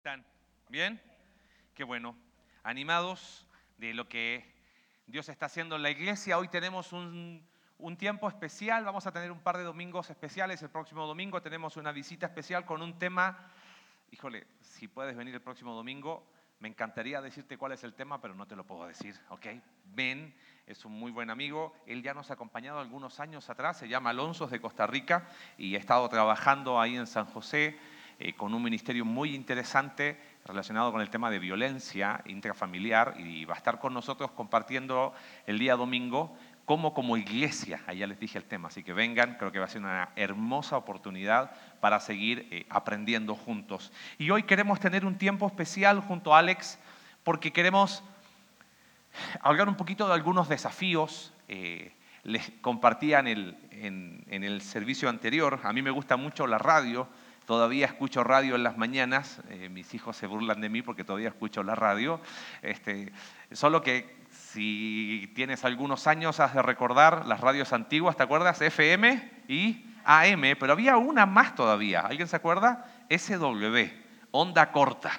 ¿Están bien? Qué bueno. Animados de lo que Dios está haciendo en la iglesia. Hoy tenemos un tiempo especial. Vamos a tener un par de domingos especiales. El próximo domingo tenemos una visita especial con un tema. Híjole, si puedes venir el próximo domingo, me encantaría decirte cuál es el tema, pero no te lo puedo decir, ¿ok? Ben es un muy buen amigo. Él ya nos ha acompañado algunos años atrás. Se llama Alonso, es de Costa Rica y ha estado trabajando ahí en San José con un ministerio muy interesante relacionado con el tema de violencia intrafamiliar, y va a estar con nosotros compartiendo el día domingo como iglesia. Allá les dije el tema, así que vengan, creo que va a ser una hermosa oportunidad para seguir aprendiendo juntos. Y hoy queremos tener un tiempo especial junto a Alex porque queremos hablar un poquito de algunos desafíos. Les compartía en el servicio anterior, a mí me gusta mucho la radio. Todavía escucho radio en las mañanas, mis hijos se burlan de mí porque todavía escucho la radio, solo que si tienes algunos años has de recordar las radios antiguas, ¿te acuerdas? FM y AM, pero había una más todavía, ¿alguien se acuerda? SW, onda corta.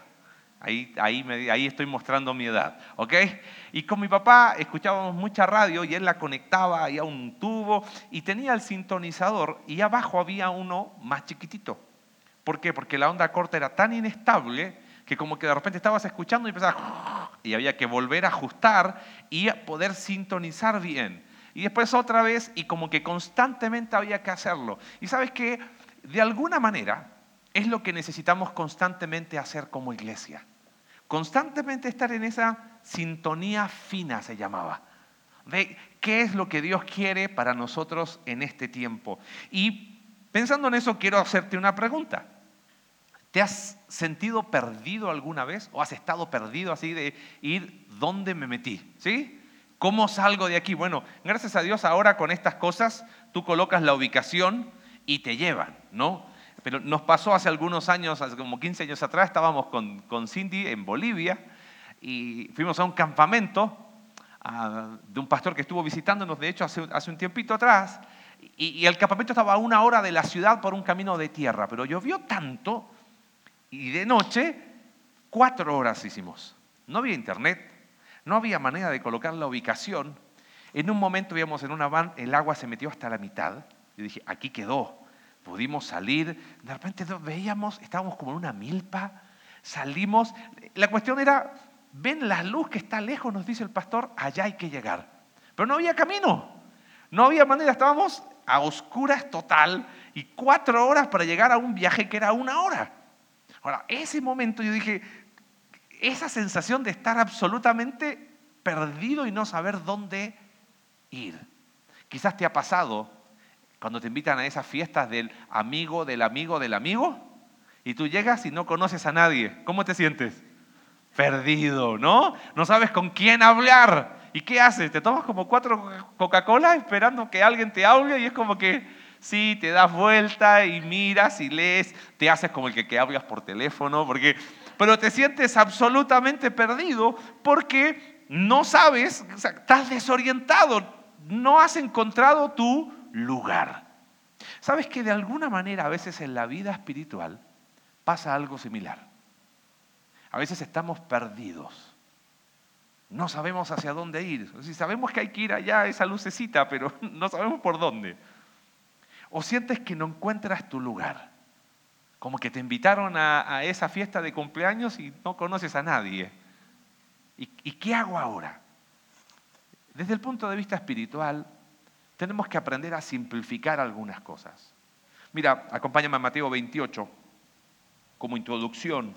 Ahí estoy mostrando mi edad, ¿ok? Y con mi papá escuchábamos mucha radio y él la conectaba ahí a un tubo y tenía el sintonizador y abajo había uno más chiquitito. ¿Por qué? Porque la onda corta era tan inestable que como que de repente estabas escuchando y empezaba y había que volver a ajustar y poder sintonizar bien. Y después otra vez y como que constantemente había que hacerlo. Y sabes que de alguna manera es lo que necesitamos constantemente hacer como iglesia. Constantemente estar en esa sintonía fina, se llamaba, de qué es lo que Dios quiere para nosotros en este tiempo. Y pensando en eso, quiero hacerte una pregunta. ¿Te has sentido perdido alguna vez? ¿O has estado perdido así de ir dónde me metí? ¿Sí? ¿Cómo salgo de aquí? Bueno, gracias a Dios ahora con estas cosas tú colocas la ubicación y te llevan, ¿no? Pero nos pasó hace algunos años, hace como 15 años atrás, estábamos con Cindy en Bolivia y fuimos a un campamento de un pastor que estuvo visitándonos, de hecho, hace un tiempito atrás. Y el campamento estaba a 1 hora de la ciudad por un camino de tierra, pero llovió tanto y de noche 4 horas hicimos. No había internet, no había manera de colocar la ubicación. En un momento íbamos en una van, el agua se metió hasta la mitad. Yo dije, aquí quedó. Pudimos salir, de repente veíamos, estábamos como en una milpa, salimos. La cuestión era, ven la luz que está lejos, nos dice el pastor, allá hay que llegar. Pero no había camino, no había manera, estábamos a oscuras total y 4 horas para llegar a un viaje que era 1 hora. Ahora, ese momento yo dije, esa sensación de estar absolutamente perdido y no saber dónde ir. Quizás te ha pasado cuando te invitan a esas fiestas del amigo, del amigo, del amigo, y tú llegas y no conoces a nadie. ¿Cómo te sientes? Perdido, ¿no? No sabes con quién hablar. ¿Y qué haces? Te tomas como 4 Coca-Cola esperando que alguien te hable y es como que sí, te das vuelta y miras y lees, te haces como el que hablas por teléfono, pero te sientes absolutamente perdido porque no sabes, o sea, estás desorientado, no has encontrado tu lugar. ¿Sabes que de alguna manera a veces en la vida espiritual pasa algo similar? A veces estamos perdidos. No sabemos hacia dónde ir. Si sabemos que hay que ir allá a esa lucecita, pero no sabemos por dónde. O sientes que no encuentras tu lugar. Como que te invitaron a esa fiesta de cumpleaños y no conoces a nadie. ¿Y qué hago ahora? Desde el punto de vista espiritual, tenemos que aprender a simplificar algunas cosas. Mira, acompáñame a Mateo 28 como introducción.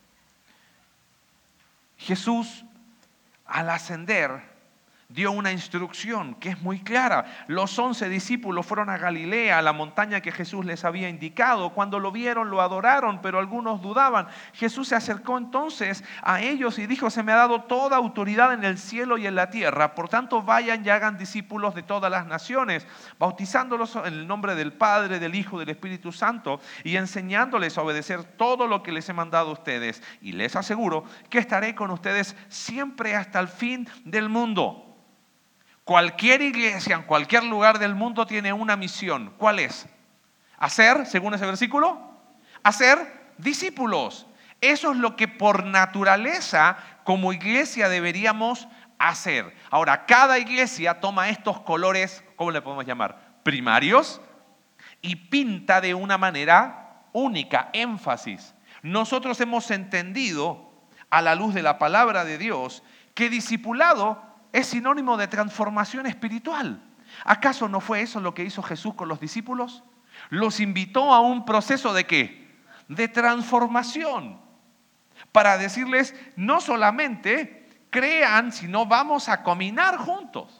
Jesús, al ascender, dio una instrucción que es muy clara. Los 11 discípulos fueron a Galilea, a la montaña que Jesús les había indicado. Cuando lo vieron, lo adoraron, pero algunos dudaban. Jesús se acercó entonces a ellos y dijo, se me ha dado toda autoridad en el cielo y en la tierra. Por tanto, vayan y hagan discípulos de todas las naciones, bautizándolos en el nombre del Padre, del Hijo y del Espíritu Santo y enseñándoles a obedecer todo lo que les he mandado a ustedes. Y les aseguro que estaré con ustedes siempre hasta el fin del mundo. Cualquier iglesia en cualquier lugar del mundo tiene una misión. ¿Cuál es? Hacer, según ese versículo, hacer discípulos. Eso es lo que por naturaleza como iglesia deberíamos hacer. Ahora, cada iglesia toma estos colores, ¿cómo le podemos llamar? Primarios, y pinta de una manera única, énfasis. Nosotros hemos entendido, a la luz de la palabra de Dios, que discipulado es sinónimo de transformación espiritual. ¿Acaso no fue eso lo que hizo Jesús con los discípulos? Los invitó a un proceso ¿de qué? De transformación. Para decirles, no solamente crean, sino vamos a caminar juntos.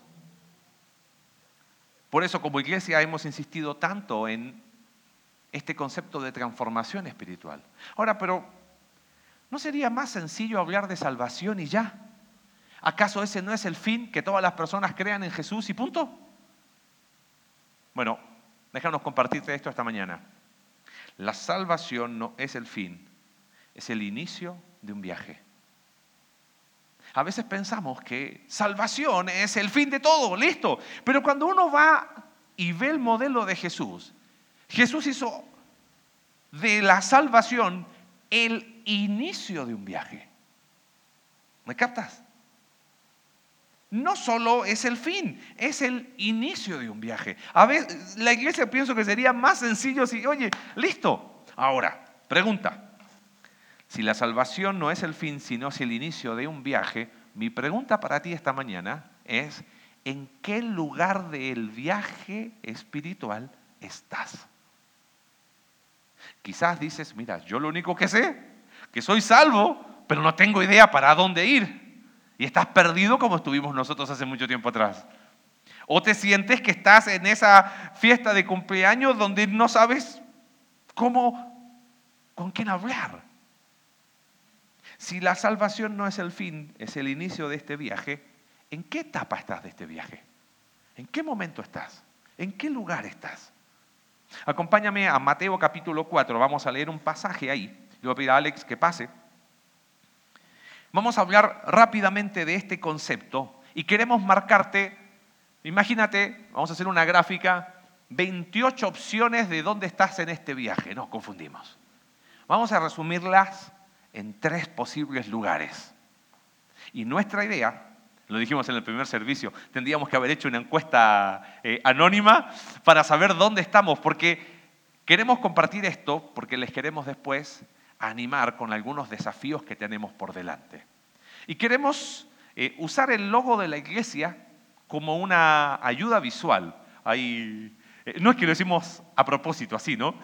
Por eso como iglesia hemos insistido tanto en este concepto de transformación espiritual. Ahora, pero ¿no sería más sencillo hablar de salvación y ya? ¿Acaso ese no es el fin, que todas las personas crean en Jesús y punto? Bueno, déjanos compartirte esto esta mañana. La salvación no es el fin, es el inicio de un viaje. A veces pensamos que salvación es el fin de todo, listo. Pero cuando uno va y ve el modelo de Jesús, Jesús hizo de la salvación el inicio de un viaje. ¿Me captas? No solo es el fin, es el inicio de un viaje. A veces la iglesia pienso que sería más sencillo si, oye, listo. Ahora, pregunta. Si la salvación no es el fin, sino es el inicio de un viaje, mi pregunta para ti esta mañana es, ¿en qué lugar del viaje espiritual estás? Quizás dices, mira, yo lo único que sé, que soy salvo, pero no tengo idea para dónde ir. Y estás perdido como estuvimos nosotros hace mucho tiempo atrás. O te sientes que estás en esa fiesta de cumpleaños donde no sabes cómo, con quién hablar. Si la salvación no es el fin, es el inicio de este viaje, ¿en qué etapa estás de este viaje? ¿En qué momento estás? ¿En qué lugar estás? Acompáñame a Mateo capítulo 4, vamos a leer un pasaje ahí. Le voy a pedir a Alex que pase. Vamos a hablar rápidamente de este concepto y queremos marcarte, imagínate, vamos a hacer una gráfica, 28 opciones de dónde estás en este viaje, nos confundimos. Vamos a resumirlas en 3 posibles lugares. Y nuestra idea, lo dijimos en el primer servicio, tendríamos que haber hecho una encuesta anónima para saber dónde estamos, porque queremos compartir esto, porque les queremos después animar con algunos desafíos que tenemos por delante. Y queremos usar el logo de la iglesia como una ayuda visual. No es que lo decimos a propósito, así, ¿no?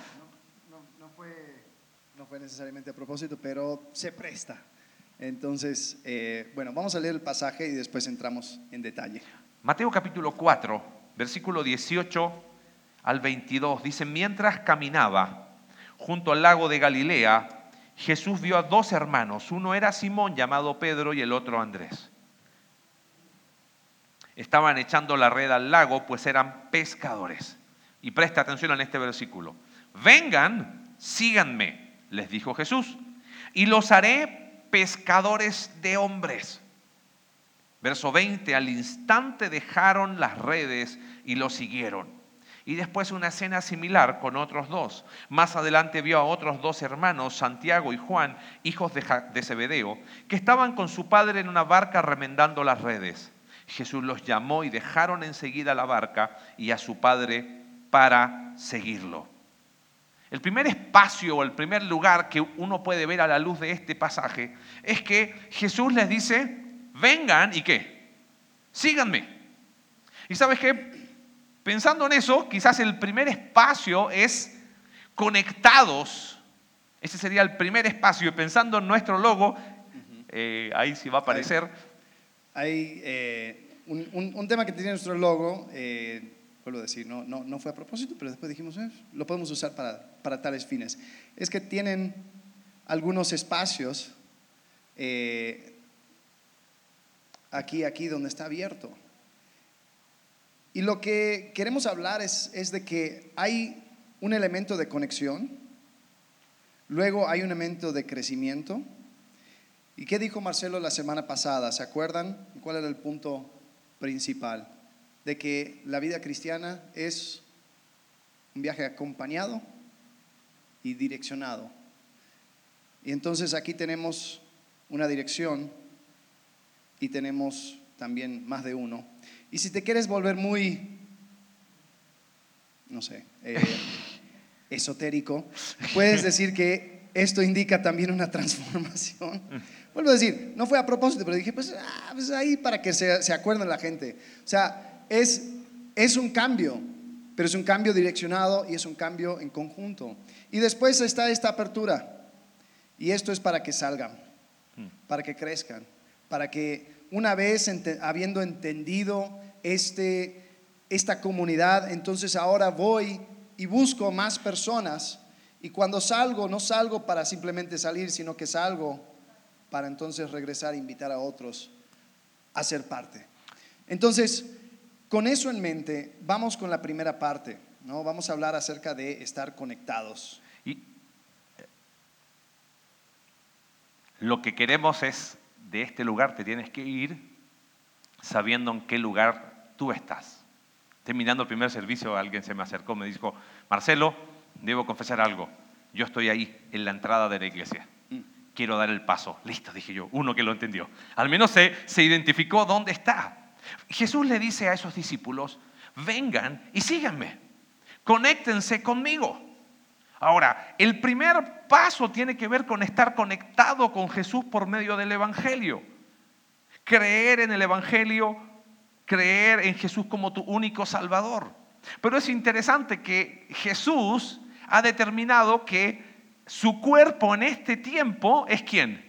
No fue necesariamente a propósito, pero se presta. Entonces, bueno, vamos a leer el pasaje y después entramos en detalle. Mateo capítulo 4, versículo 18 al 22, dice, mientras caminaba junto al lago de Galilea, Jesús vio a 2 hermanos. Uno era Simón, llamado Pedro, y el otro Andrés. Estaban echando la red al lago, pues eran pescadores. Y presta atención en este versículo. Vengan, síganme, les dijo Jesús, y los haré pescadores de hombres. Verso 20, al instante dejaron las redes y lo siguieron. Y después una escena similar con otros 2. Más adelante vio a otros 2 hermanos, Santiago y Juan, hijos de Zebedeo, que estaban con su padre en una barca remendando las redes. Jesús los llamó y dejaron enseguida la barca y a su padre para seguirlo. El primer espacio o el primer lugar que uno puede ver a la luz de este pasaje es que Jesús les dice, vengan y ¿qué? Síganme. ¿Y sabes qué? Pensando en eso, quizás el primer espacio es conectados. Ese sería el primer espacio. Y pensando en nuestro logo, ahí sí va a aparecer. Hay un tema que tiene nuestro logo, vuelvo a decir, no fue a propósito, pero después dijimos, lo podemos usar para tales fines. Es que tienen algunos espacios aquí donde está abierto. Y lo que queremos hablar es de que hay un elemento de conexión, luego hay un elemento de crecimiento. ¿Y qué dijo Marcelo la semana pasada? ¿Se acuerdan? ¿Cuál era el punto principal? De que la vida cristiana es un viaje acompañado y direccionado. Y entonces aquí tenemos una dirección y tenemos también más de uno. Y si te quieres volver muy, no sé, esotérico, puedes decir que esto indica también una transformación. Vuelvo a decir, no fue a propósito, pero dije, pues ahí para que se acuerden la gente. O sea, es un cambio, pero es un cambio direccionado y es un cambio en conjunto. Y después está esta apertura. Y esto es para que salgan, para que crezcan, para que una vez habiendo entendido esta comunidad, entonces ahora voy y busco más personas. Y cuando salgo, no salgo para simplemente salir, sino que salgo para entonces regresar e invitar a otros a ser parte. Entonces, con eso en mente, vamos con la primera parte, ¿no? Vamos a hablar acerca de estar conectados. Y lo que queremos es, de este lugar te tienes que ir sabiendo en qué lugar tú estás. Terminando el primer servicio, alguien se me acercó, me dijo, Marcelo, debo confesar algo. Yo estoy ahí, en la entrada de la iglesia. Quiero dar el paso. Listo, dije yo, uno que lo entendió. Al menos se identificó dónde está. Jesús le dice a esos discípulos, vengan y síganme. Conéctense conmigo. Ahora, el primer paso tiene que ver con estar conectado con Jesús por medio del Evangelio. Creer en el Evangelio, creer en Jesús como tu único Salvador. Pero es interesante que Jesús ha determinado que su cuerpo en este tiempo es ¿quién?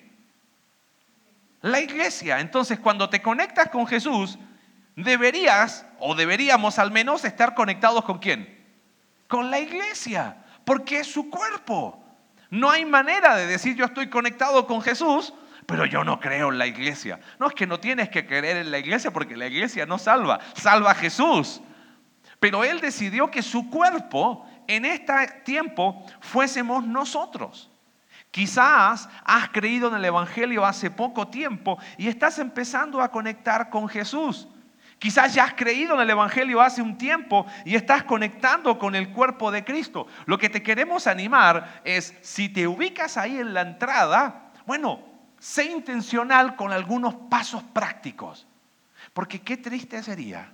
La iglesia. Entonces, cuando te conectas con Jesús, deberías, o deberíamos al menos, estar conectados ¿con quién? Con la iglesia, porque es su cuerpo. No hay manera de decir yo estoy conectado con Jesús, pero yo no creo en la iglesia. No, es que no tienes que creer en la iglesia porque la iglesia no salva, salva a Jesús. Pero Él decidió que su cuerpo en este tiempo fuésemos nosotros. Quizás has creído en el Evangelio hace poco tiempo y estás empezando a conectar con Jesús. Quizás ya has creído en el Evangelio hace un tiempo y estás conectando con el cuerpo de Cristo. Lo que te queremos animar es, si te ubicas ahí en la entrada, bueno, sé intencional con algunos pasos prácticos. Porque qué triste sería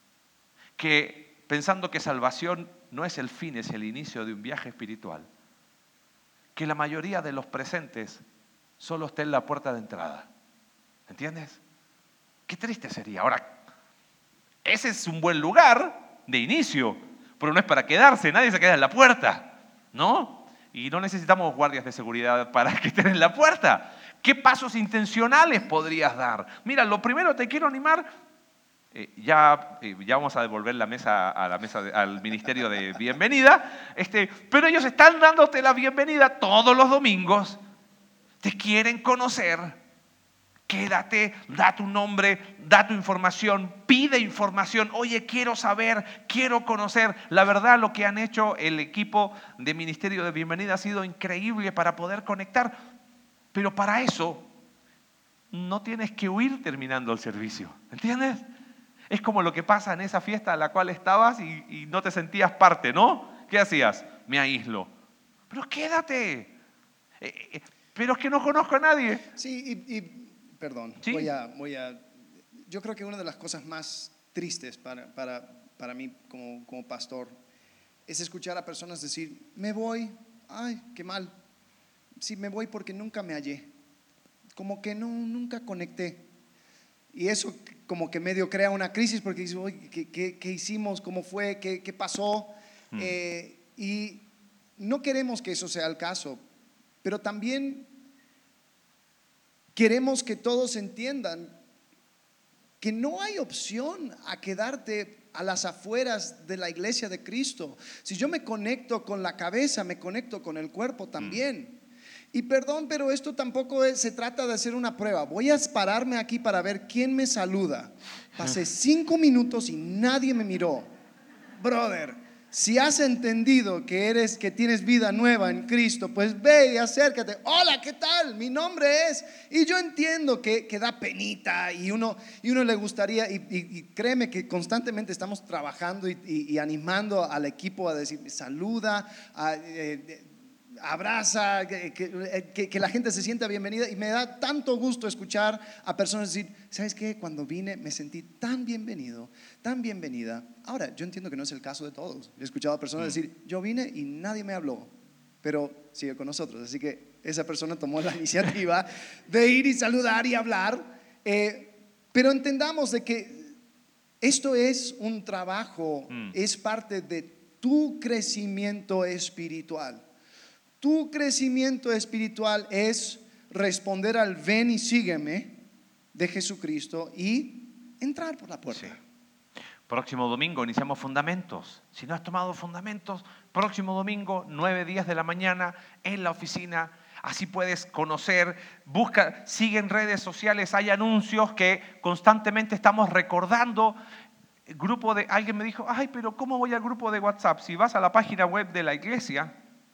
que pensando que salvación no es el fin, es el inicio de un viaje espiritual, que la mayoría de los presentes solo esté en la puerta de entrada. ¿Entiendes? Qué triste sería. Ahora, ese es un buen lugar de inicio, pero no es para quedarse, nadie se queda en la puerta, ¿no? Y no necesitamos guardias de seguridad para que estén en la puerta. ¿Qué pasos intencionales podrías dar? Mira, lo primero te quiero animar, ya vamos a devolver la mesa al ministerio de bienvenida, pero ellos están dándote la bienvenida todos los domingos, te quieren conocer. Quédate, da tu nombre, da tu información, pide información. Oye, quiero saber, quiero conocer. La verdad, lo que han hecho el equipo de Ministerio de Bienvenida ha sido increíble para poder conectar. Pero para eso no tienes que huir terminando el servicio. ¿Entiendes? Es como lo que pasa en esa fiesta a la cual estabas y no te sentías parte, ¿no? ¿Qué hacías? Me aíslo. Pero quédate. Pero es que no conozco a nadie. Sí, perdón, ¿Sí? yo creo que una de las cosas más tristes para mí como pastor es escuchar a personas decir, me voy, ay, qué mal, sí, me voy porque nunca me hallé, como que nunca conecté. Y eso como que medio crea una crisis porque dice, oye, ¿qué hicimos? ¿Cómo fue? ¿Qué pasó? Y no queremos que eso sea el caso, pero también queremos que todos entiendan que no hay opción a quedarte a las afueras de la iglesia de Cristo. Si yo me conecto con la cabeza, me conecto con el cuerpo también. Y perdón, pero esto tampoco se trata de hacer una prueba. Voy a pararme aquí para ver quién me saluda. Pasé 5 minutos y nadie me miró. Brother, si has entendido que tienes vida nueva en Cristo, pues ve y acércate. Hola, ¿qué tal? Mi nombre es. Y yo entiendo que da penita y uno le gustaría, y créeme que constantemente estamos trabajando y animando al equipo a decir, saluda, abraza, que la gente se sienta bienvenida, y me da tanto gusto escuchar a personas decir, ¿sabes qué? Cuando vine me sentí tan bienvenido, tan bienvenida. Ahora, yo entiendo que no es el caso de todos. He escuchado a personas decir, yo vine y nadie me habló, pero sigue con nosotros. Así que esa persona tomó la iniciativa de ir y saludar y hablar. Pero entendamos de que esto es un trabajo, es parte de tu crecimiento espiritual. Tu crecimiento espiritual es responder al ven y sígueme de Jesucristo y entrar por la puerta. Sí. Próximo domingo iniciamos fundamentos. Si no has tomado fundamentos, próximo domingo, 9:10 de la mañana, en la oficina. Así puedes conocer, busca, sigue en redes sociales, hay anuncios que constantemente estamos recordando. Alguien me dijo, ay, pero ¿cómo voy al grupo de WhatsApp? Si vas a la página web de la iglesia,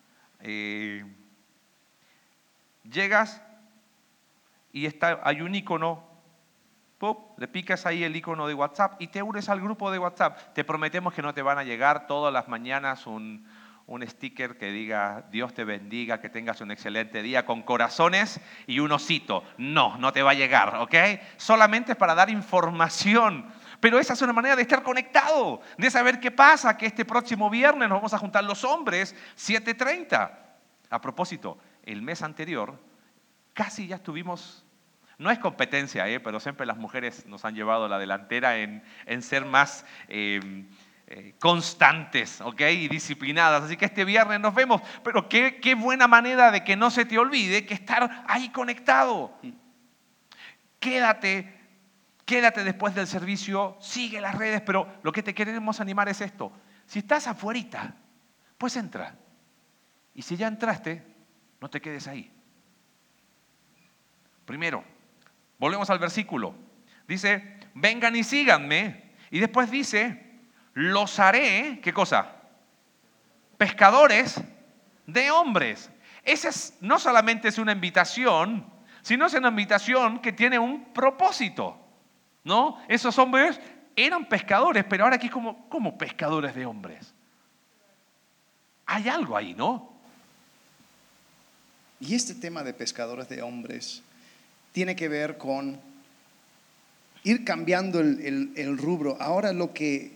llegas y hay un icono, le picas ahí el icono de WhatsApp y te unes al grupo de WhatsApp. Te prometemos que no te van a llegar todas las mañanas un sticker que diga Dios te bendiga, que tengas un excelente día, con corazones y un osito. No te va a llegar, ¿ok? Solamente es para dar información. Pero esa es una manera de estar conectado, de saber qué pasa, que este próximo viernes nos vamos a juntar los hombres, 7:30. A propósito, el mes anterior casi ya estuvimos, no es competencia, pero siempre las mujeres nos han llevado la delantera en ser más constantes, ¿ok? Y disciplinadas. Así que este viernes nos vemos, pero qué buena manera de que no se te olvide que estar ahí conectado. Quédate después del servicio, sigue las redes, pero lo que te queremos animar es esto. Si estás afuerita, pues entra. Y si ya entraste, no te quedes ahí. Primero, volvemos al versículo. Dice, vengan y síganme. Y después dice, los haré, ¿qué cosa? Pescadores de hombres. No solamente es una invitación, sino es una invitación que tiene un propósito, ¿no? Esos hombres eran pescadores, pero ahora aquí como pescadores de hombres. Hay algo ahí, ¿no? Y este tema de pescadores de hombres tiene que ver con ir cambiando el rubro. Ahora lo que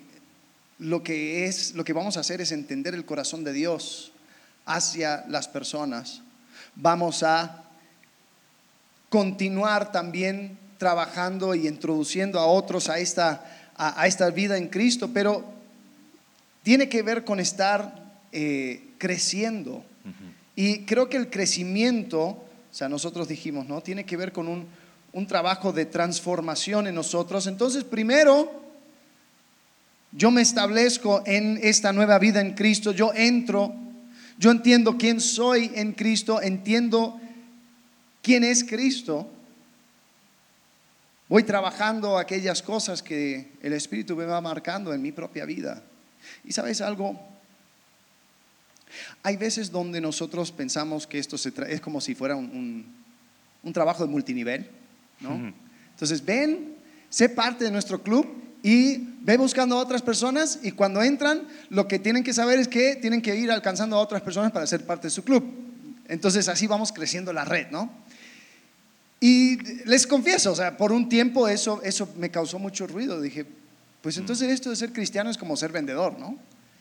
vamos a hacer es entender el corazón de Dios hacia las personas. Vamos a continuar también trabajando y introduciendo a otros a esta vida en Cristo, pero tiene que ver con estar creciendo. Uh-huh. Y creo que el crecimiento, o sea, nosotros dijimos, ¿no? Tiene que ver con un trabajo de transformación en nosotros. Entonces, primero, yo me establezco en esta nueva vida en Cristo, yo entro, yo entiendo quién soy en Cristo, entiendo quién es Cristo. Voy trabajando aquellas cosas que el Espíritu me va marcando en mi propia vida. Y ¿sabes algo? Hay veces donde nosotros pensamos que esto es como si fuera un trabajo de multinivel, ¿no? Uh-huh. Entonces ven, sé parte de nuestro club y ve buscando a otras personas, y cuando entran lo que tienen que saber es que tienen que ir alcanzando a otras personas para ser parte de su club. Entonces así vamos creciendo la red, ¿no? Y les confieso, o sea, por un tiempo eso me causó mucho ruido. Dije, pues entonces esto de ser cristiano es como ser vendedor, ¿no?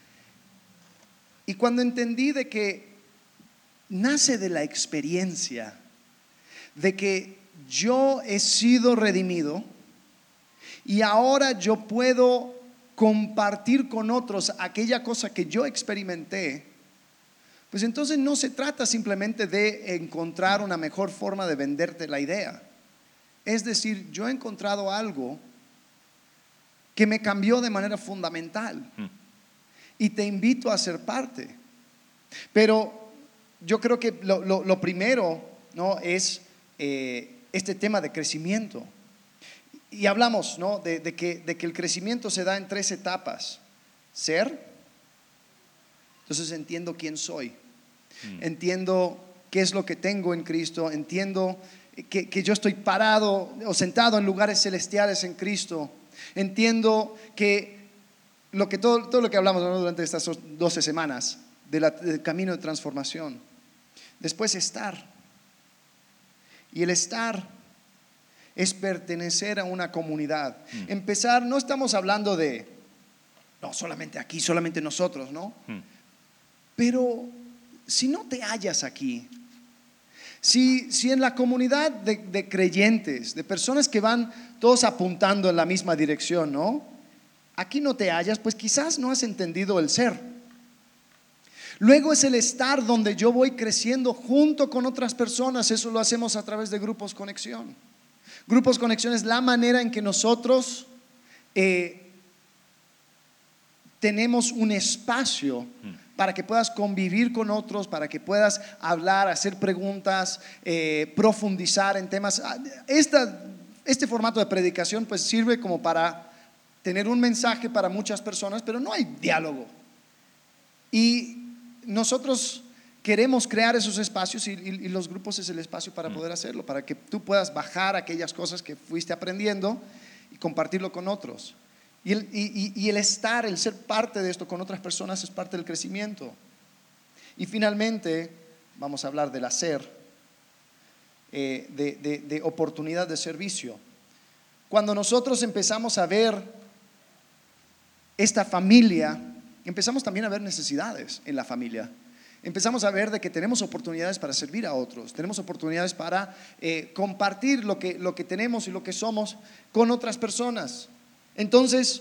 Y cuando entendí de que nace de la experiencia, de que yo he sido redimido y ahora yo puedo compartir con otros aquella cosa que yo experimenté, pues entonces no se trata simplemente de encontrar una mejor forma de venderte la idea. Es decir, yo he encontrado algo que me cambió de manera fundamental y te invito a ser parte. Pero yo creo que lo primero, ¿no? Es este tema de crecimiento. Y hablamos, ¿no? de que el crecimiento se da en 3 etapas. Ser. Entonces entiendo quién soy. Entiendo qué es lo que tengo en Cristo. Entiendo que yo estoy parado o sentado en lugares celestiales en Cristo. Entiendo que todo lo que hablamos, ¿no? Durante estas 12 semanas del camino de transformación. Después estar. Y el estar es pertenecer a una comunidad. Empezar, no estamos hablando de, no, solamente aquí, solamente nosotros, ¿no? Pero si no te hallas aquí, si en la comunidad de creyentes, de personas que van todos apuntando en la misma dirección, ¿no? Aquí no te hallas, pues quizás no has entendido el ser. Luego es el estar donde yo voy creciendo junto con otras personas. Eso lo hacemos a través de Grupos Conexión. Grupos Conexión es la manera en que nosotros tenemos un espacio para que puedas convivir con otros, para que puedas hablar, hacer preguntas, profundizar en temas. Este formato de predicación pues sirve como para tener un mensaje para muchas personas, pero no hay diálogo. Y nosotros queremos crear esos espacios y los grupos es el espacio para poder hacerlo, para que tú puedas bajar aquellas cosas que fuiste aprendiendo y compartirlo con otros. Y el estar, el ser parte de esto con otras personas es parte del crecimiento. Y finalmente vamos a hablar del hacer, de oportunidad de servicio. Cuando nosotros empezamos a ver esta familia, empezamos también a ver necesidades en la familia. Empezamos a ver de que tenemos oportunidades para servir a otros, tenemos oportunidades para compartir lo que tenemos y lo que somos con otras personas. Entonces,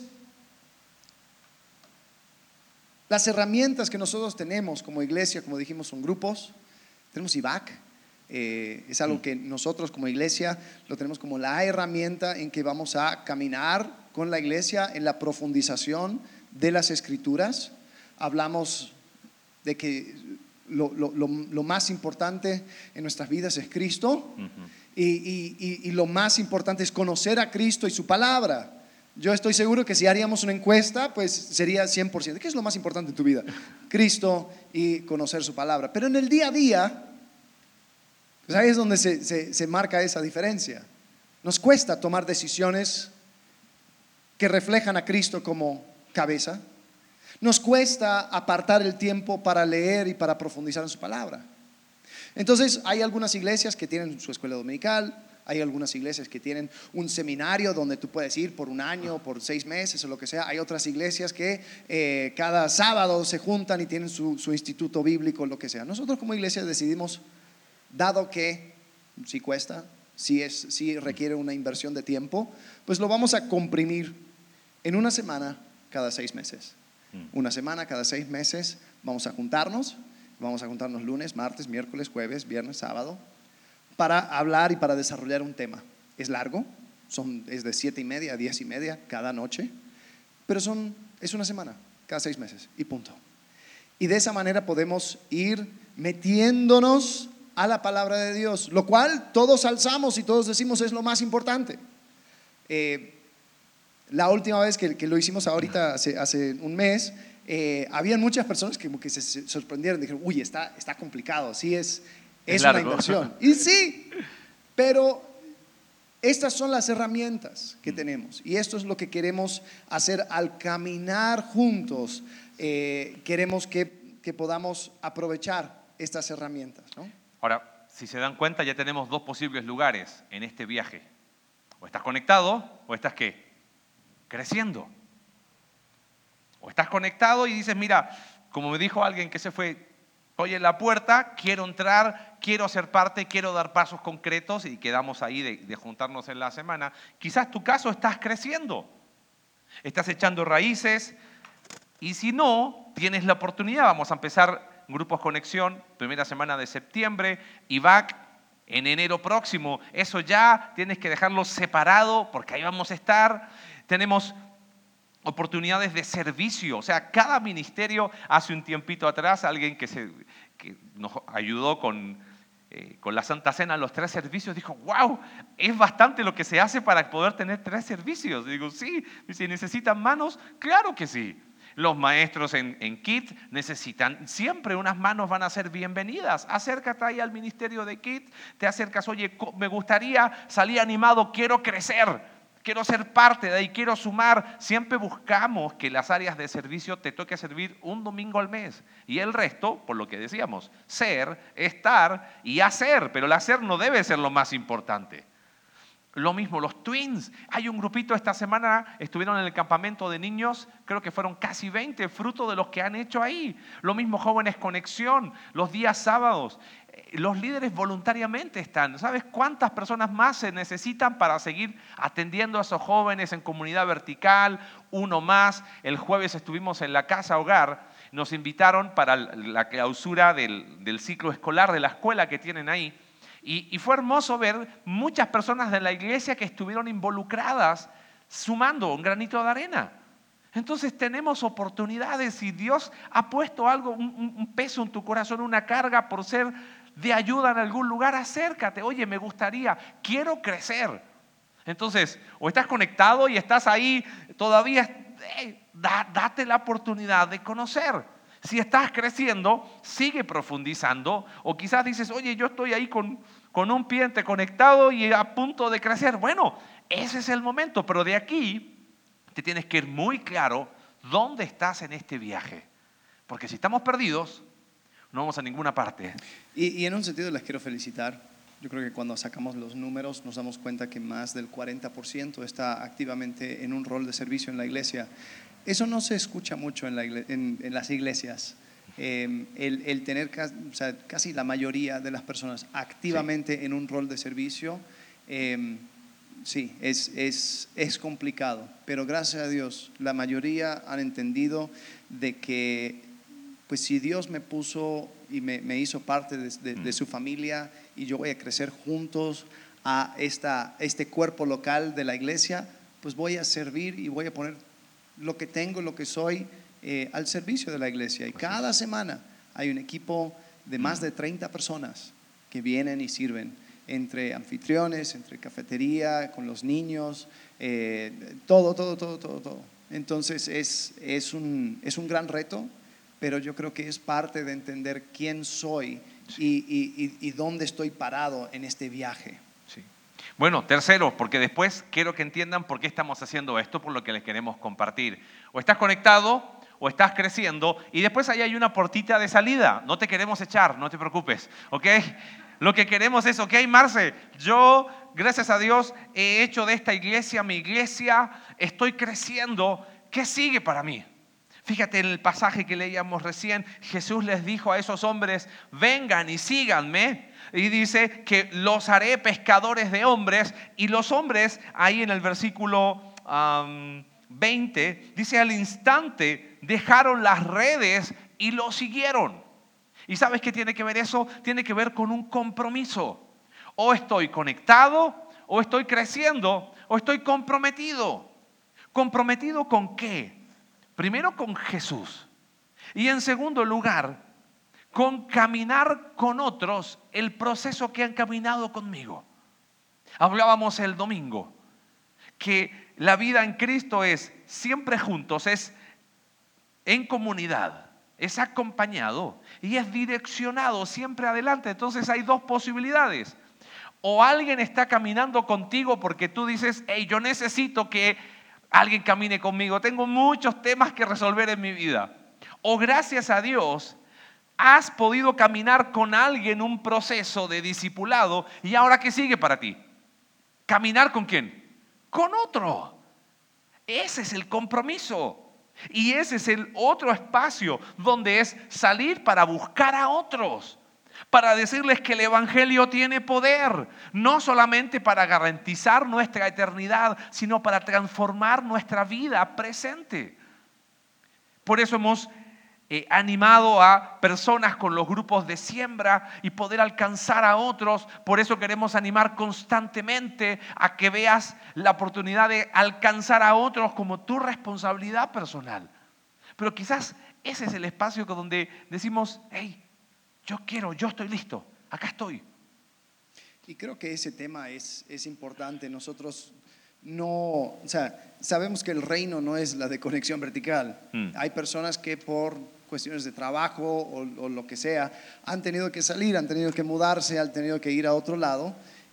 las herramientas que nosotros tenemos como iglesia, como dijimos, son grupos. Tenemos IVAC, es algo que nosotros como iglesia lo tenemos como la herramienta en que vamos a caminar con la iglesia en la profundización de las escrituras. Hablamos de que lo más importante en nuestras vidas es Cristo, y lo más importante es conocer a Cristo y su palabra. Yo estoy seguro que si haríamos una encuesta, pues sería 100%. ¿Qué es lo más importante en tu vida? Cristo y conocer su palabra. Pero en el día a día, pues ahí es donde se marca esa diferencia. Nos cuesta tomar decisiones que reflejan a Cristo como cabeza. Nos cuesta apartar el tiempo para leer y para profundizar en su palabra. Entonces hay algunas iglesias que tienen su escuela dominical, hay algunas iglesias que tienen un seminario donde tú puedes ir por un año, por 6 meses o lo que sea. Hay otras iglesias que cada sábado se juntan y tienen su instituto bíblico, lo que sea. Nosotros como iglesia decidimos, dado que sí cuesta, sí requiere una inversión de tiempo, pues lo vamos a comprimir en una semana cada 6 meses. Una semana cada 6 meses vamos a juntarnos lunes, martes, miércoles, jueves, viernes, sábado, para hablar y para desarrollar un tema. Es largo, es de 7:30 a 10:30 cada noche, pero es una semana cada 6 meses y punto. Y de esa manera podemos ir metiéndonos a la palabra de Dios, lo cual todos alzamos y todos decimos es lo más importante. La última vez que lo hicimos ahorita, hace un mes, habían muchas personas que se sorprendieron, dijeron, uy, está complicado, sí es una inversión. Y sí, pero estas son las herramientas que tenemos y esto es lo que queremos hacer al caminar juntos. Queremos que podamos aprovechar estas herramientas, ¿no? Ahora, si se dan cuenta, ya tenemos 2 posibles lugares en este viaje. O estás conectado o estás ¿qué? Creciendo. O estás conectado y dices, mira, como me dijo alguien que se fue, estoy en la puerta, quiero entrar, quiero ser parte, quiero dar pasos concretos y quedamos ahí de juntarnos en la semana. Quizás tu caso estás creciendo, estás echando raíces y si no, tienes la oportunidad. Vamos a empezar Grupos Conexión, primera semana de septiembre, IVAC en enero próximo. Eso ya tienes que dejarlo separado porque ahí vamos a estar. Tenemos oportunidades de servicio, o sea, cada ministerio hace un tiempito atrás, alguien que nos ayudó con la Santa Cena, los 3 servicios, dijo, wow, es bastante lo que se hace para poder tener 3 servicios. Digo, sí, si necesitan manos, claro que sí. Los maestros en KIT necesitan, siempre unas manos van a ser bienvenidas. Acércate ahí al ministerio de KIT, te acercas, oye, me gustaría salir animado, quiero crecer. quiero ser parte de ahí, quiero sumar. Siempre buscamos que las áreas de servicio te toque servir un domingo al mes. Y el resto, por lo que decíamos, ser, estar y hacer. Pero el hacer no debe ser lo más importante. Lo mismo, los twins. Hay un grupito esta semana, estuvieron en el campamento de niños, creo que fueron casi 20, fruto de los que han hecho ahí. Lo mismo, Jóvenes Conexión, los días sábados. Los líderes voluntariamente están. ¿Sabes cuántas personas más se necesitan para seguir atendiendo a esos jóvenes en comunidad vertical? Uno más. El jueves estuvimos en la Casa Hogar. Nos invitaron para la clausura del ciclo escolar de la escuela que tienen ahí. Y fue hermoso ver muchas personas de la iglesia que estuvieron involucradas sumando un granito de arena. Entonces tenemos oportunidades y Dios ha puesto algo, un peso en tu corazón, una carga por ser de ayuda en algún lugar. Acércate, oye, me gustaría, quiero crecer. Entonces, o estás conectado y estás ahí todavía, date la oportunidad de conocer. Si estás creciendo, sigue profundizando. O quizás dices, oye, yo estoy ahí con un pie conectado y a punto de crecer. Bueno, ese es el momento, pero de aquí te tienes que ir muy claro dónde estás en este viaje. Porque si estamos perdidos, no vamos a ninguna parte. Y en un sentido les quiero felicitar. Yo creo que cuando sacamos los números nos damos cuenta que más del 40% está activamente en un rol de servicio en la iglesia. Eso no se escucha mucho en las iglesias. El tener casi la mayoría de las personas activamente en un rol de servicio, sí, es complicado. Pero gracias a Dios, la mayoría han entendido de que pues si Dios me puso y me hizo parte de su familia y yo voy a crecer juntos a este cuerpo local de la iglesia, pues voy a servir y voy a poner lo que tengo, lo que soy al servicio de la iglesia. Y cada semana hay un equipo de más de 30 personas que vienen y sirven, entre anfitriones, entre cafetería, con los niños, todo. Entonces es un gran reto, pero yo creo que es parte de entender quién soy y dónde estoy parado en este viaje. Sí. Bueno, tercero, porque después quiero que entiendan por qué estamos haciendo esto, por lo que les queremos compartir. O estás conectado o estás creciendo y después ahí hay una puertita de salida. No te queremos echar, no te preocupes, ¿ok? Lo que queremos es, ok, Marce, yo, gracias a Dios, he hecho de esta iglesia mi iglesia, estoy creciendo. ¿Qué sigue para mí? Fíjate en el pasaje que leíamos recién, Jesús les dijo a esos hombres, vengan y síganme. Y dice que los haré pescadores de hombres. Y los hombres, ahí en el versículo 20, dice al instante dejaron las redes y lo siguieron. ¿Y sabes qué tiene que ver eso? Tiene que ver con un compromiso. O estoy conectado, o estoy creciendo, o estoy comprometido. ¿Comprometido con qué? Primero con Jesús. Y en segundo lugar, con caminar con otros el proceso que han caminado conmigo. Hablábamos el domingo que la vida en Cristo es siempre juntos, es en comunidad, es acompañado y es direccionado siempre adelante. Entonces hay dos posibilidades. O alguien está caminando contigo porque tú dices, hey, yo necesito que alguien camine conmigo, tengo muchos temas que resolver en mi vida. O gracias a Dios, has podido caminar con alguien un proceso de discipulado y ahora ¿qué sigue para ti? ¿Caminar con quién? Con otro. Ese es el compromiso. Y ese es el otro espacio donde es salir para buscar a otros, para decirles que el evangelio tiene poder, no solamente para garantizar nuestra eternidad, sino para transformar nuestra vida presente. Por eso hemos animado a personas con los grupos de siembra y poder alcanzar a otros. Por eso queremos animar constantemente a que veas la oportunidad de alcanzar a otros como tu responsabilidad personal. Pero quizás ese es el espacio donde decimos, hey, yo estoy listo, acá estoy. Y creo que ese tema es importante. Nosotros sabemos que el reino no es la de conexión vertical. Hay personas que por cuestiones de trabajo o lo que sea, han tenido que salir, han tenido que mudarse, han tenido que ir a otro lado.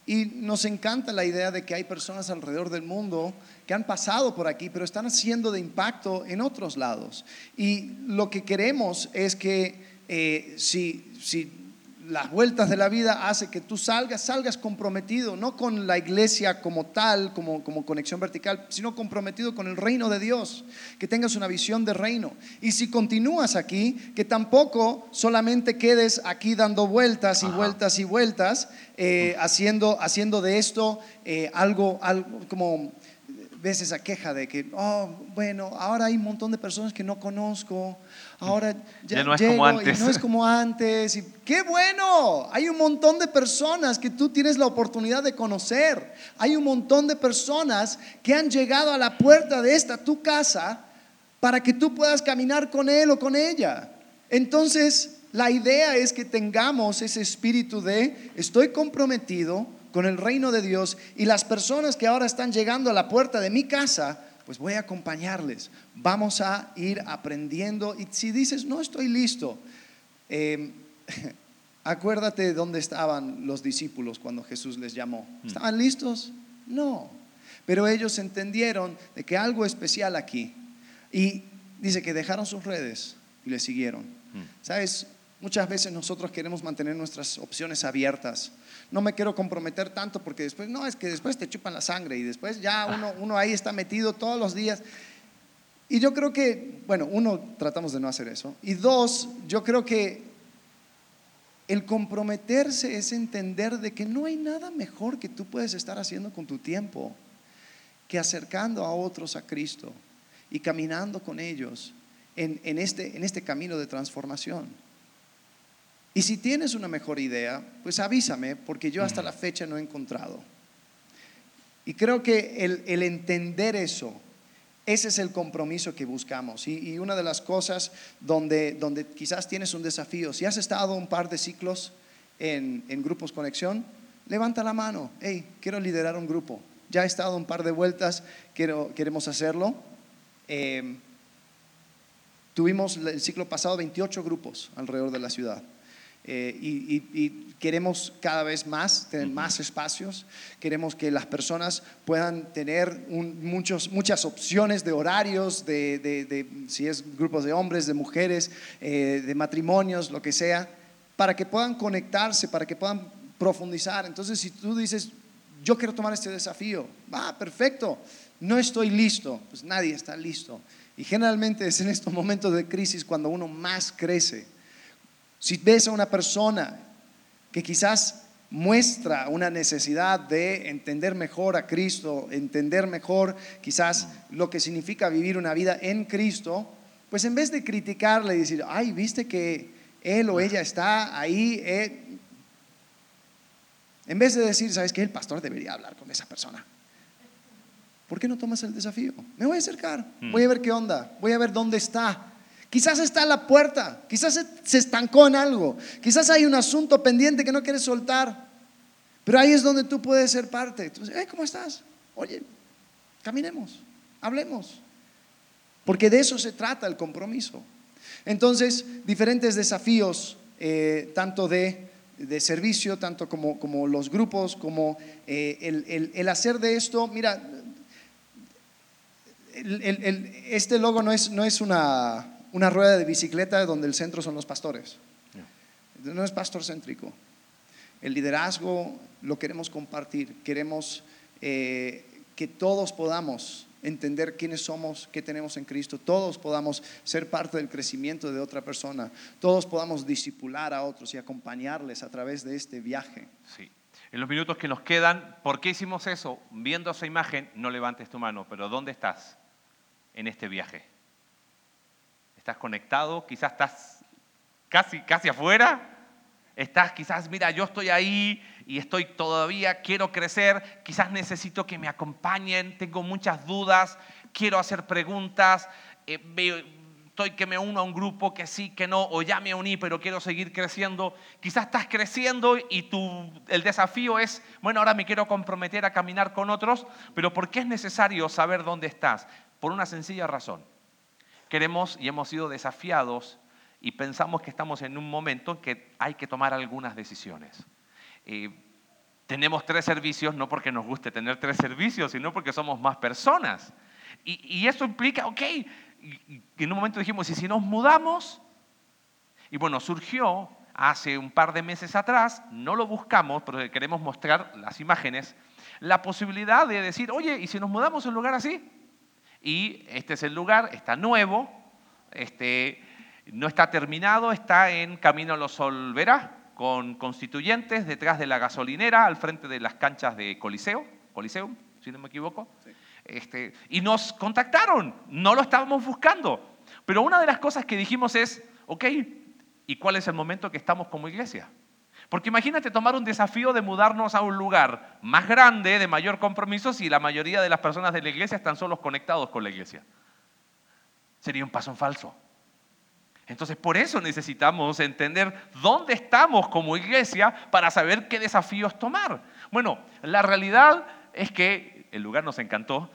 Y nos encanta la idea de que hay personas alrededor del mundo que han pasado por aquí, pero están haciendo de impacto en otros lados. Y lo que queremos es que si las vueltas de la vida hace que tú salgas comprometido, no con la iglesia como tal, como conexión vertical, sino comprometido con el reino de Dios, que tengas una visión de reino. Y si continúas aquí, que tampoco solamente quedes aquí dando vueltas y vueltas y vueltas, haciendo de esto algo como... Ves esa queja de que, bueno, ahora hay un montón de personas que no conozco, ahora Ya no es llego como antes. y no es como antes. Y ¡qué bueno! Hay un montón de personas que tú tienes la oportunidad de conocer. Hay un montón de personas que han llegado a la puerta de tu casa, para que tú puedas caminar con él o con ella. Entonces, la idea es que tengamos ese espíritu de estoy comprometido con el reino de Dios, y las personas que ahora están llegando a la puerta de mi casa, pues voy a acompañarles. Vamos a ir aprendiendo. Y si dices, no estoy listo, acuérdate de dónde estaban los discípulos cuando Jesús les llamó. ¿Estaban listos? No. Pero ellos entendieron de que algo especial aquí. Y dice que dejaron sus redes y le siguieron. ¿Sabes? Muchas veces nosotros queremos mantener nuestras opciones abiertas. No me quiero comprometer tanto porque después, no, es que después te chupan la sangre y después ya uno ahí está metido todos los días. Y yo creo que, bueno, uno, tratamos de no hacer eso. Y dos, yo creo que el comprometerse es entender de que no hay nada mejor que tú puedes estar haciendo con tu tiempo que acercando a otros a Cristo y caminando con ellos en este camino de transformación. Y si tienes una mejor idea, pues avísame, porque yo hasta la fecha no he encontrado. Y creo que el entender eso, ese es el compromiso que buscamos. Y una de las cosas donde quizás tienes un desafío, si has estado un par de ciclos en Grupos Conexión, levanta la mano. Hey, quiero liderar un grupo. Ya he estado un par de vueltas, queremos hacerlo. Tuvimos el ciclo pasado 28 grupos alrededor de la ciudad. Y queremos cada vez más tener más espacios. Queremos que las personas puedan tener muchas opciones de horarios, si es grupos de hombres, de mujeres, de matrimonios, lo que sea, para que puedan conectarse, para que puedan profundizar. Entonces, si tú dices, yo quiero tomar este desafío, perfecto, no estoy listo, pues nadie está listo. Y generalmente es en estos momentos de crisis cuando uno más crece. Si ves a una persona que quizás muestra una necesidad de entender mejor a Cristo, entender mejor quizás lo que significa vivir una vida en Cristo, pues en vez de criticarle y decir, ay, viste que él o ella está ahí, en vez de decir, ¿sabes qué? El pastor debería hablar con esa persona. ¿Por qué no tomas el desafío? Me voy a acercar, voy a ver qué onda, voy a ver dónde está. Quizás está a la puerta, quizás se estancó en algo, quizás hay un asunto pendiente que no quieres soltar, pero ahí es donde tú puedes ser parte. Entonces, ¿cómo estás? Oye, caminemos, hablemos, porque de eso se trata el compromiso. Entonces, diferentes desafíos, tanto de servicio, tanto como los grupos, como el hacer de esto. Mira, este logo no es una rueda de bicicleta donde el centro son los pastores. No es pastor céntrico. El liderazgo lo queremos compartir. Queremos que todos podamos entender quiénes somos, qué tenemos en Cristo. Todos podamos ser parte del crecimiento de otra persona. Todos podamos discipular a otros y acompañarles a través de este viaje. Sí. En los minutos que nos quedan, ¿por qué hicimos eso? Viendo esa imagen, no levantes tu mano, pero ¿dónde estás en este viaje? ¿Estás conectado? Quizás estás casi afuera. Estás quizás, mira, yo estoy ahí y estoy todavía, quiero crecer, quizás necesito que me acompañen, tengo muchas dudas, quiero hacer preguntas, estoy que me uno a un grupo que sí, que no, o ya me uní, pero quiero seguir creciendo. Quizás estás creciendo y el desafío es, bueno, ahora me quiero comprometer a caminar con otros, pero ¿por qué es necesario saber dónde estás? Por una sencilla razón. Queremos y hemos sido desafiados y pensamos que estamos en un momento en que hay que tomar algunas decisiones. Tenemos 3 servicios, no porque nos guste tener 3 servicios, sino porque somos más personas. Y eso implica, ok, y en un momento dijimos, ¿y si nos mudamos? Y bueno, surgió hace un par de meses atrás, no lo buscamos, pero queremos mostrar las imágenes, la posibilidad de decir, oye, ¿y si nos mudamos a un lugar así? Y este es el lugar, está nuevo, no está terminado, está en Camino a los Olvera, con Constituyentes, detrás de la gasolinera, al frente de las canchas de Coliseum, si no me equivoco. Sí. Y nos contactaron, no lo estábamos buscando. Pero una de las cosas que dijimos es, ok, ¿y cuál es el momento que estamos como iglesia? Porque imagínate tomar un desafío de mudarnos a un lugar más grande, de mayor compromiso, si la mayoría de las personas de la iglesia están solos conectados con la iglesia. Sería un paso en falso. Entonces, por eso necesitamos entender dónde estamos como iglesia para saber qué desafíos tomar. Bueno, la realidad es que el lugar nos encantó,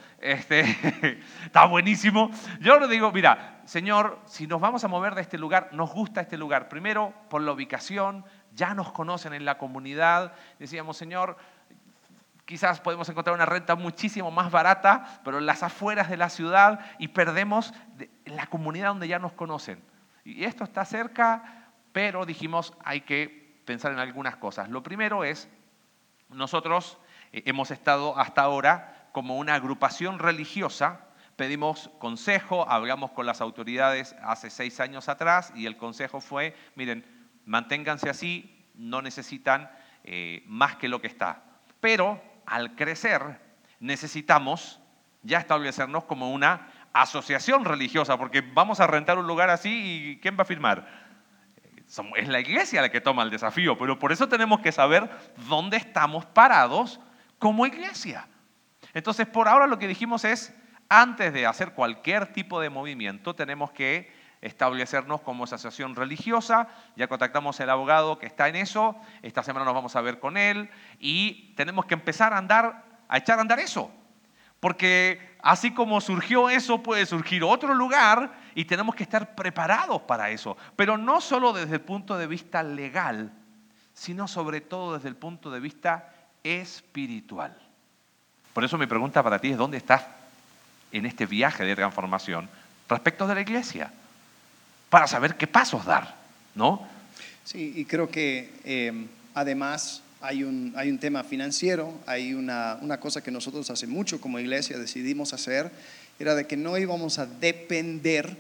está buenísimo. Yo le digo, mira, Señor, si nos vamos a mover de este lugar, nos gusta este lugar. Primero, por la ubicación, ya nos conocen en la comunidad. Decíamos, Señor, quizás podemos encontrar una renta muchísimo más barata, pero en las afueras de la ciudad y perdemos la comunidad donde ya nos conocen. Y esto está cerca, pero dijimos, hay que pensar en algunas cosas. Lo primero es, nosotros hemos estado hasta ahora como una agrupación religiosa, pedimos consejo, hablamos con las autoridades hace 6 años atrás y el consejo fue, miren, manténganse así, no necesitan más que lo que está. Pero al crecer necesitamos ya establecernos como una asociación religiosa, porque vamos a rentar un lugar así y ¿quién va a firmar? Es la iglesia la que toma el desafío, pero por eso tenemos que saber dónde estamos parados como iglesia. Entonces, por ahora lo que dijimos es, antes de hacer cualquier tipo de movimiento, tenemos que establecernos como asociación religiosa. Ya contactamos al abogado que está en eso, esta semana nos vamos a ver con él y tenemos que empezar a echar a andar eso. Porque así como surgió eso, puede surgir otro lugar y tenemos que estar preparados para eso. Pero no solo desde el punto de vista legal, sino sobre todo desde el punto de vista espiritual. Por eso mi pregunta para ti es, ¿dónde estás en este viaje de transformación respecto de la iglesia? Para saber qué pasos dar, ¿no? Sí, y creo que además hay un tema financiero, hay una cosa que nosotros hace mucho como iglesia decidimos hacer, era de que no íbamos a depender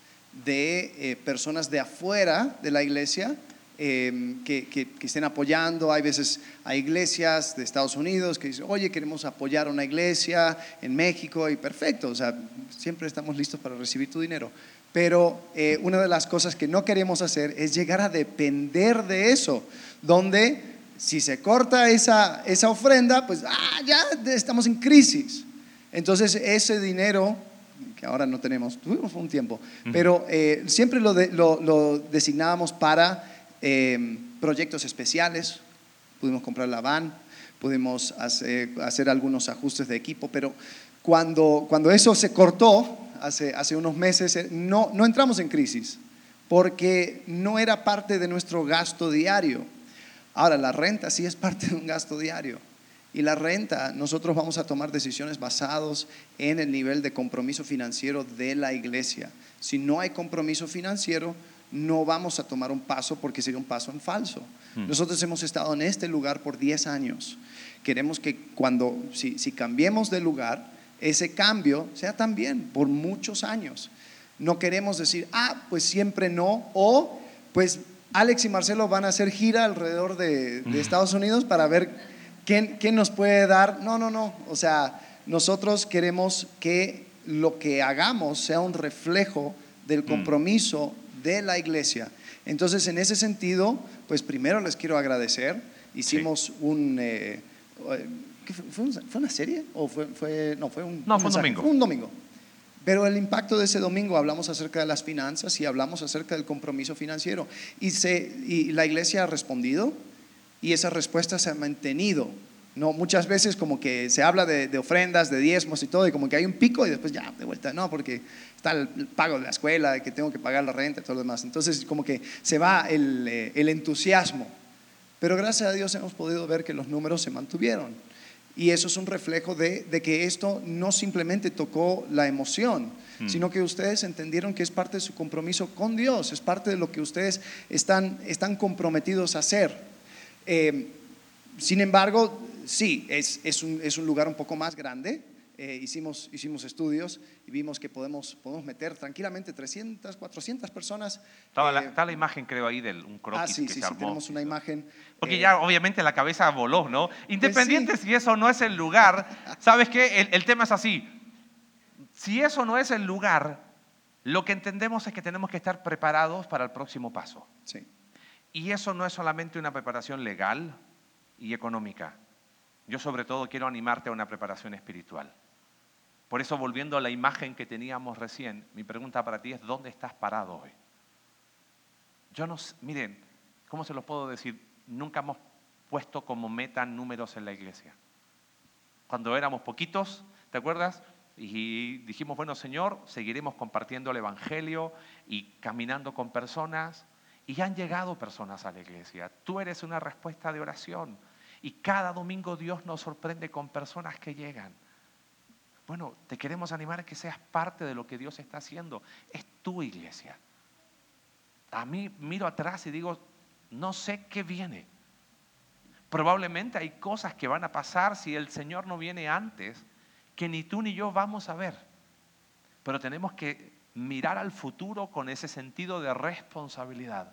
de personas de afuera de la iglesia que estén apoyando. Hay veces hay iglesias de Estados Unidos que dicen, oye, queremos apoyar a una iglesia en México, y perfecto, o sea, siempre estamos listos para recibir tu dinero. Pero una de las cosas que no queremos hacer es llegar a depender de eso, donde si se corta esa ofrenda, pues ya estamos en crisis. Entonces ese dinero, que ahora no tenemos, tuvimos un tiempo, pero siempre lo designábamos para proyectos especiales. Pudimos comprar la van, pudimos hacer algunos ajustes de equipo, pero cuando eso se cortó, hace unos meses, no entramos en crisis, porque no era parte de nuestro gasto diario. Ahora, la renta sí es parte de un gasto diario. Y la renta, nosotros vamos a tomar decisiones basadas en el nivel de compromiso financiero de la iglesia. Si no hay compromiso financiero, no vamos a tomar un paso, porque sería un paso en falso. Nosotros hemos estado en este lugar por 10 años. Queremos que si cambiemos de lugar, ese cambio sea también por muchos años. No queremos decir, pues siempre no, o pues Alex y Marcelo van a hacer gira alrededor de Estados Unidos para ver quién nos puede dar. No. O sea, nosotros queremos que lo que hagamos sea un reflejo del compromiso de la iglesia. Entonces, en ese sentido, pues primero les quiero agradecer. Hicimos ¿Fue una serie? ¿O fue un domingo? Fue un domingo. Pero el impacto de ese domingo, hablamos acerca de las finanzas y hablamos acerca del compromiso financiero. Y la iglesia ha respondido, y esa respuesta se ha mantenido. No, muchas veces como que se habla de ofrendas, de diezmos y todo, y como que hay un pico y después ya de vuelta, no, porque está el pago de la escuela, de que tengo que pagar la renta y todo lo demás. Entonces como que se va el entusiasmo. Pero gracias a Dios hemos podido ver que los números se mantuvieron. Y eso es un reflejo de que esto no simplemente tocó la emoción, sino que ustedes entendieron que es parte de su compromiso con Dios, es parte de lo que ustedes están comprometidos a hacer. Sin embargo, sí, es un lugar un poco más grande. Hicimos estudios y vimos que podemos meter tranquilamente 300, 400 personas. Está la imagen, creo, ahí de un croquis sí, que sí, se armó. tenemos una imagen. Porque ya obviamente la cabeza voló, ¿no? Independiente Pues sí. si eso no es el lugar, ¿sabes qué? El tema es así. Si eso no es el lugar, lo que entendemos es que tenemos que estar preparados para el próximo paso. Sí. Y eso no es solamente una preparación legal y económica. Yo sobre todo quiero animarte a una preparación espiritual. Por eso, volviendo a la imagen que teníamos recién, mi pregunta para ti es: ¿dónde estás parado hoy? Miren, ¿cómo se los puedo decir? Nunca hemos puesto como meta números en la iglesia. Cuando éramos poquitos, ¿te acuerdas? Y dijimos, bueno, Señor, seguiremos compartiendo el Evangelio y caminando con personas. Y han llegado personas a la iglesia. Tú eres una respuesta de oración. Y cada domingo Dios nos sorprende con personas que llegan. Bueno, te queremos animar a que seas parte de lo que Dios está haciendo. Es tu iglesia. A mí miro atrás y digo, no sé qué viene. Probablemente hay cosas que van a pasar si el Señor no viene antes, que ni tú ni yo vamos a ver. Pero tenemos que mirar al futuro con ese sentido de responsabilidad.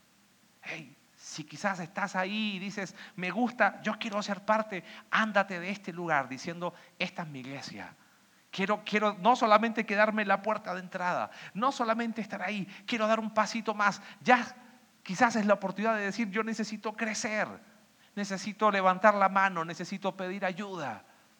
Hey, si quizás estás ahí y dices, me gusta, yo quiero ser parte, ándate de este lugar diciendo, esta es mi iglesia. Quiero no solamente quedarme en la puerta de entrada, no solamente estar ahí, quiero dar un pasito más. Ya quizás es la oportunidad de decir, yo necesito crecer, necesito levantar la mano, necesito pedir ayuda.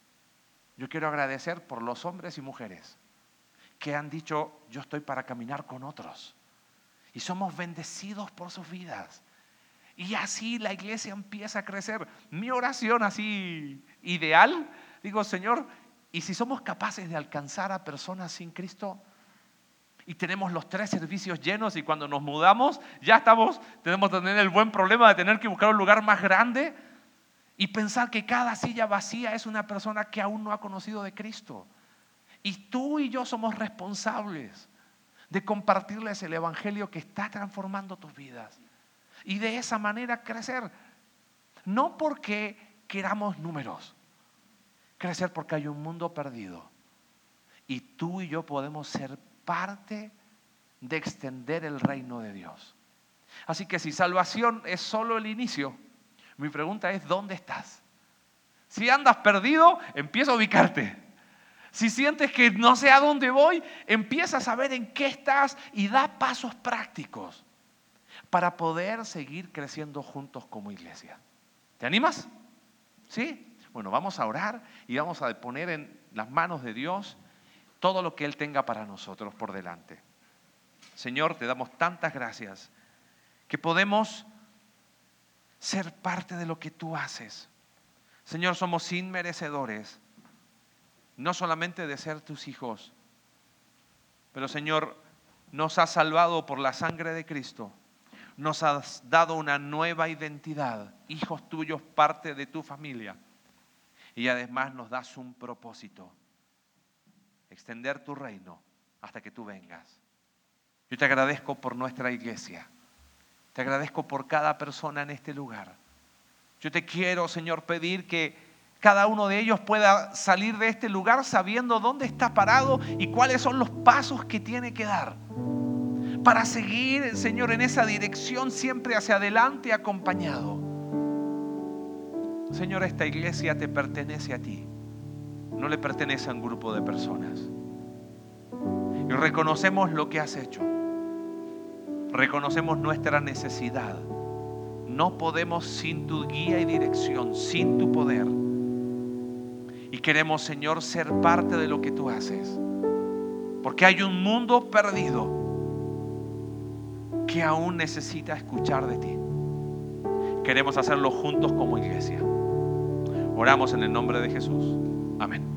Yo quiero agradecer por los hombres y mujeres que han dicho, yo estoy para caminar con otros. Y somos bendecidos por sus vidas. Y así la iglesia empieza a crecer. Mi oración así ideal, digo, Señor, ¿y si somos capaces de alcanzar a personas sin Cristo? Y tenemos los 3 servicios llenos y cuando nos mudamos ya tenemos que tener el buen problema de tener que buscar un lugar más grande y pensar que cada silla vacía es una persona que aún no ha conocido de Cristo. Y tú y yo somos responsables de compartirles el Evangelio que está transformando tus vidas. Y de esa manera crecer. No porque queramos números. Crecer porque hay un mundo perdido. Y tú y yo podemos ser parte de extender el reino de Dios. Así que si salvación es solo el inicio, mi pregunta es, ¿dónde estás? Si andas perdido, empieza a ubicarte. Si sientes que no sé a dónde voy, empieza a saber en qué estás y da pasos prácticos para poder seguir creciendo juntos como iglesia. ¿Te animas? ¿Sí? Bueno, vamos a orar y vamos a poner en las manos de Dios todo lo que Él tenga para nosotros por delante. Señor, te damos tantas gracias que podemos ser parte de lo que tú haces. Señor, somos inmerecedores, no solamente de ser tus hijos, pero Señor, nos has salvado por la sangre de Cristo. Nos has dado una nueva identidad, hijos tuyos, parte de tu familia. Y además nos das un propósito, extender tu reino hasta que tú vengas. Yo te agradezco por nuestra iglesia. Te agradezco por cada persona en este lugar. Yo te quiero, Señor, pedir que cada uno de ellos pueda salir de este lugar sabiendo dónde está parado y cuáles son los pasos que tiene que dar para seguir, Señor, en esa dirección siempre hacia adelante acompañado. Señor, esta iglesia te pertenece a ti, no le pertenece a un grupo de personas. Y reconocemos lo que has hecho, reconocemos nuestra necesidad. No podemos sin tu guía y dirección, sin tu poder. Y queremos, Señor, ser parte de lo que tú haces, porque hay un mundo perdido que aún necesita escuchar de ti. Queremos hacerlo juntos como iglesia. Oramos en el nombre de Jesús. Amén.